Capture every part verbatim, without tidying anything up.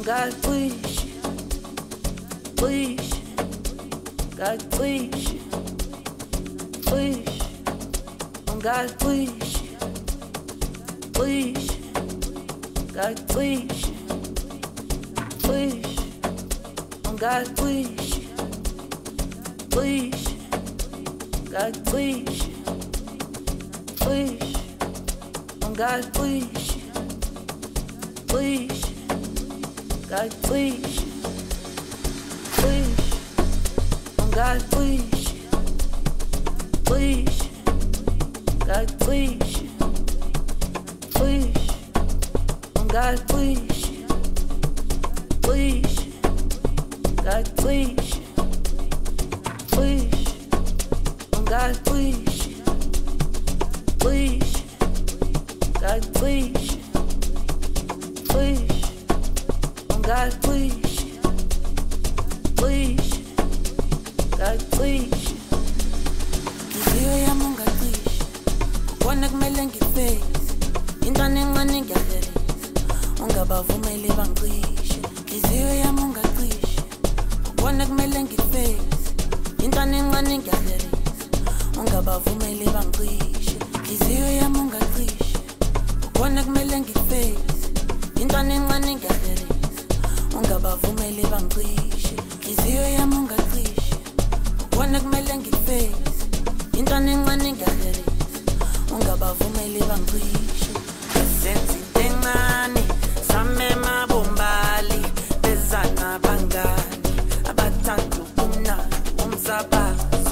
God, please, please, God, please, please, oh God, please, please, God, please, please, oh God, please, please, God, please, please, oh God, please, please, God, please, please, oh God, please, please, God, please, please, oh God, please, please, God, please, please, oh God, please, please, God, please, please, oh God, please, please, God, please. Ngiziyo yami ungaqhishi, ukubona kumele ngiface, intwana encane ngiyahelisa, ungabavumeli bangicishe. Ngiziyo yami ungaqhishi, ukubona kumele ngiface, intwana encane ngiyahelisa, ungabavumeli bangicishe. Ngiziyo yami ungaqhishi, ukubona kumele ngiface, intwana encane ngiyahelisa, ungabavumeli bangicishe. Ngiziyo yami ungaqhishi, ukubona kumele ngiface, intwana encane ngiyahelisa, ungabavumeli bangicishe. Senza into encane samema bombali bezana bangani abathanda ubumnandi umzabazo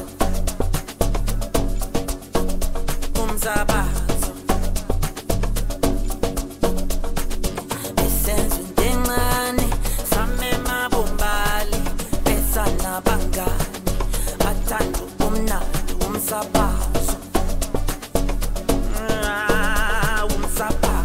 umzabazo besenza into encane samema bombali bezana bangani abathanda ubumnandi umzabazo umzabazo.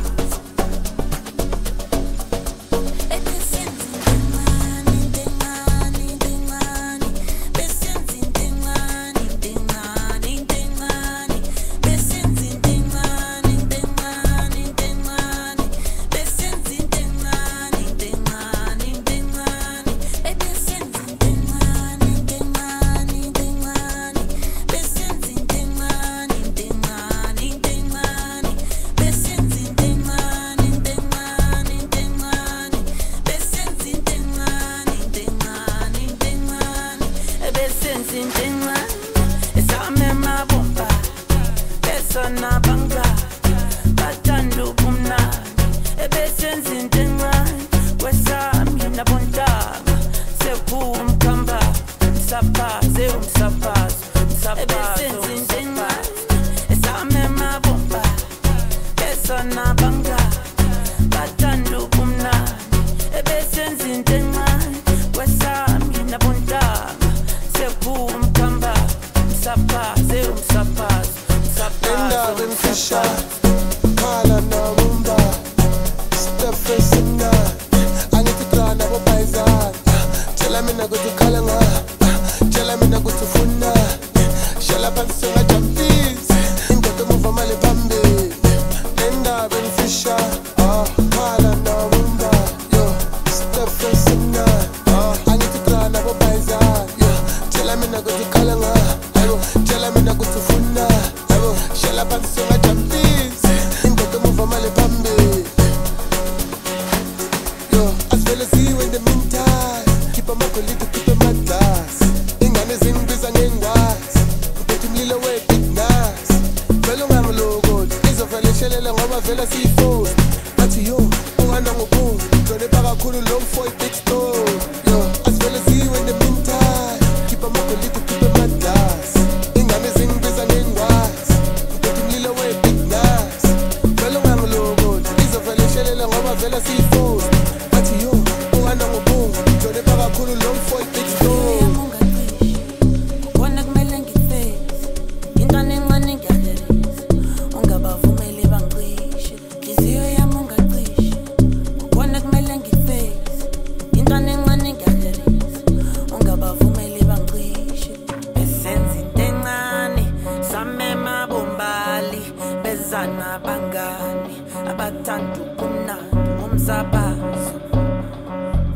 Abathanda ubumnandi umzabazo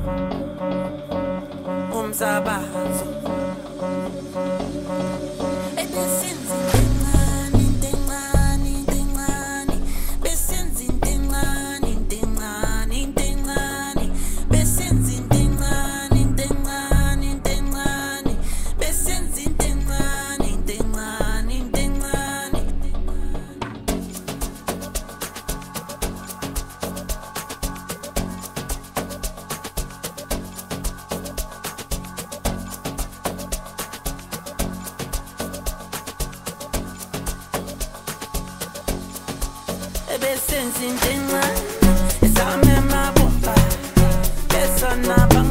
umsabazo. Besenzi ndengane, esame mabomba, besana